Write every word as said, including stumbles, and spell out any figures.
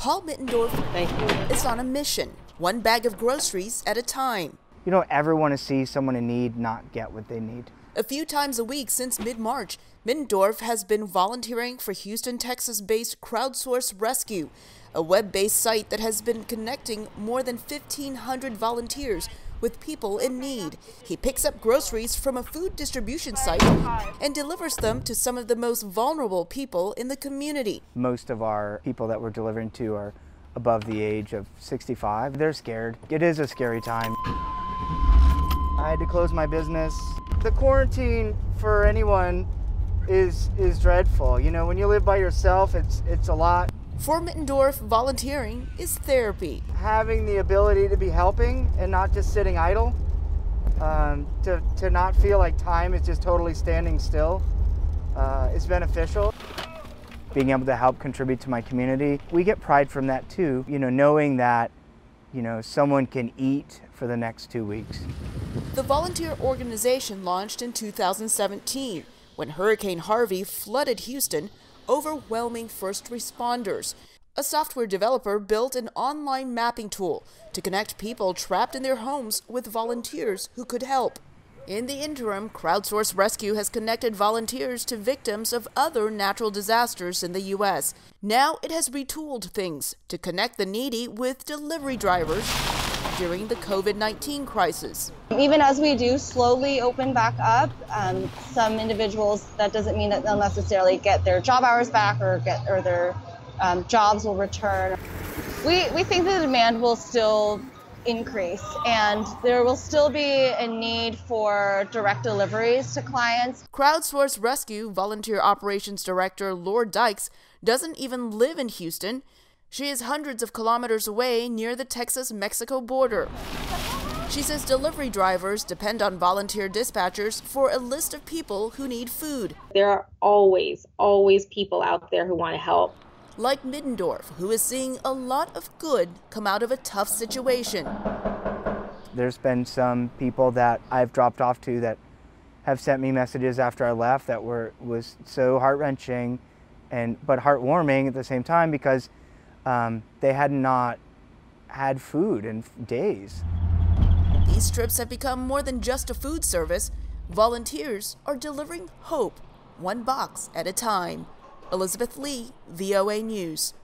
Paul Mittendorf Thank you. is on a mission, one bag of groceries at a time. You don't ever want to see someone in need not get what they need. A few times a week since mid-March, Mittendorf has been volunteering for Houston, Texas-based Crowdsource Rescue, a web-based site that has been connecting more than fifteen hundred volunteers with people in need. He picks up groceries from a food distribution site and delivers them to some of the most vulnerable people in the community. Most of our people that we're delivering to are above the age of sixty-five. They're scared. It is a scary time. I had to close my business. The quarantine for anyone is is dreadful. You know, when you live by yourself, it's it's a lot. For Mittendorf, volunteering is therapy. Having the ability to be helping and not just sitting idle, um, to, to not feel like time is just totally standing still, uh, is beneficial. Being able to help contribute to my community, we get pride from that too. You know, knowing that, you know, someone can eat for the next two weeks. The volunteer organization launched in two thousand seventeen when Hurricane Harvey flooded Houston, overwhelming first responders. A software developer built an online mapping tool to connect people trapped in their homes with volunteers who could help. In the interim, Crowdsource Rescue has connected volunteers to victims of other natural disasters in the U S. Now it has retooled things to connect the needy with delivery drivers during the COVID nineteen crisis. Even as we do slowly open back up, um, some individuals, that doesn't mean that they'll necessarily get their job hours back or get or their um, jobs will return. We, we think the demand will still increase and there will still be a need for direct deliveries to clients. Crowdsource Rescue Volunteer Operations Director Laura Dykes doesn't even live in Houston. She is hundreds of kilometers away near the Texas-Mexico border. She says delivery drivers depend on volunteer dispatchers for a list of people who need food. There are always, always people out there who want to help. Like Mittendorf, who is seeing a lot of good come out of a tough situation. There's been some people that I've dropped off to that have sent me messages after I left that were was so heart-wrenching and but heartwarming at the same time because Um, they had not had food in days. These trips have become more than just a food service. Volunteers are delivering hope, one box at a time. Elizabeth Lee, V O A News.